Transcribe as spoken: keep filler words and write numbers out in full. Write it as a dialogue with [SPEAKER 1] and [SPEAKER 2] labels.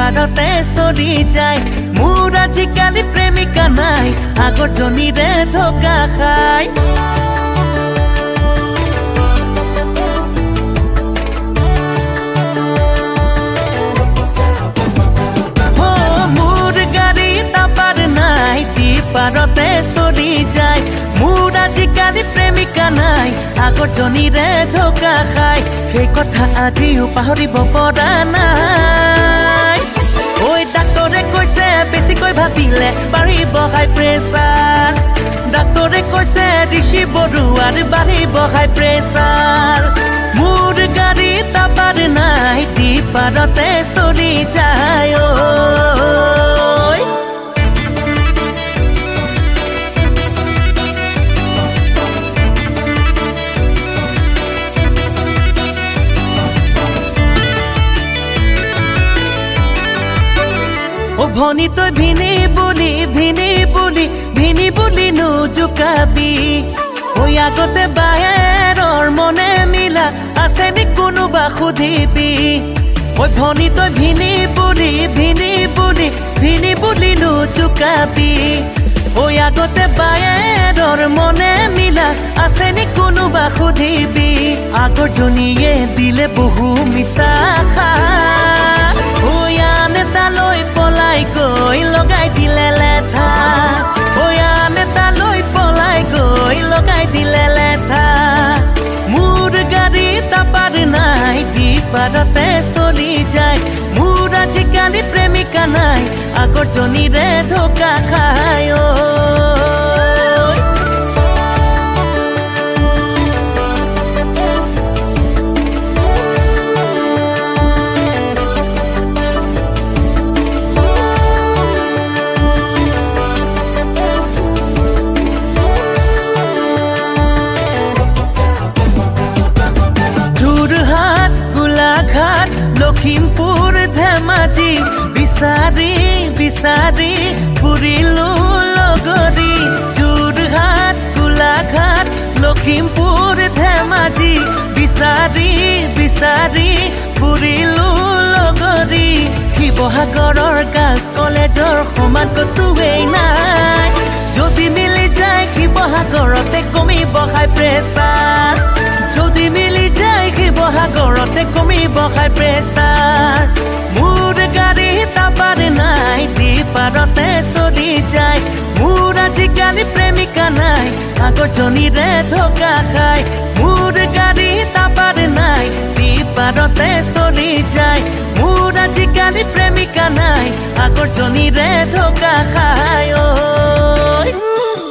[SPEAKER 1] পাৰতে চলি যায় মোৰ আজিকালি প্ৰেমিকা নাই আগৰ জনীৰে ধোকা খায় পাৰতে চলি যায় মোৰ আজিকালি প্ৰেমিকা নাই আগৰ জনীৰে ধোকা খায় সেই কথা আজিও পাহৰিব পৰা নাই ঐ ডাক্তৰে কৈছে বেছিকৈ ভাবিলে বাঢ়িব হাই প্ৰেছাৰ ডাক্তৰে কৈছে ঋষি বৰুৱাৰ বাঢ়িব হাই প্ৰেছাৰ মোৰ গাড়ী তাপাৰ নাই দি পাৰতে চলি যায় ঐ ও ভনী তই ভিনি বুলি ভিনি বুলি ভিনি বুলি নোজোকাবি ঐ আগতে বাহিৰৰ মনে মিলা আছে নি কোনোবা সুধিবি ঐ ভনী তই ভিনি বুলি ভিনি বুলি ভিনি বুলি নোজোকাবি ঐ আগতে বাহিৰৰ মনে মিলা আছে নি কোনোবা সুধিবি আগৰ জনীয়ে দিলে বহু মিছা ঐ আন এটালৈ পলাই গৈ লগাই দিলে লেঠা ঐ আন এটালৈ পলাই গৈ লগাই দিলে লেঠা মোৰ গাড়ী তাপাৰ নাই দি পাৰতে চলি যায় মোৰ আজিকালি প্ৰেমিকা নাই আগৰ জনীৰে ধোকা খায় ঐ লখিমপুৰ ধেমাজি বিচাৰি বিচাৰি ফুৰিলো লগৰী যোৰহাট গোলাঘাট লখিমপুৰ ধেমাজি বিচাৰি বিচাৰি ফুৰিলো লগৰী শিৱসাগৰৰ গাৰ্লছ কলেজৰ সমান কতোৱেই নাই যদি মিলি যায় শিৱসাগৰতে কমিব হাই প্ৰেছাৰ যদি মিলি যায় শিৱসাগৰতে কমিব হাই প্ৰেছাৰ মোৰ গাড়ী তাপাৰ নাই দি পাৰতে চলি যায় মোৰ আজিকালি প্ৰেমিকা নাই আগৰ জনীৰে ধোকা খায় মোৰ গাড়ী তাপাৰ নাই দি পাৰতে চলি যায় মোৰ আজিকালি প্ৰেমিকা নাই আগৰ জনীৰে ধোকা খায় ঐ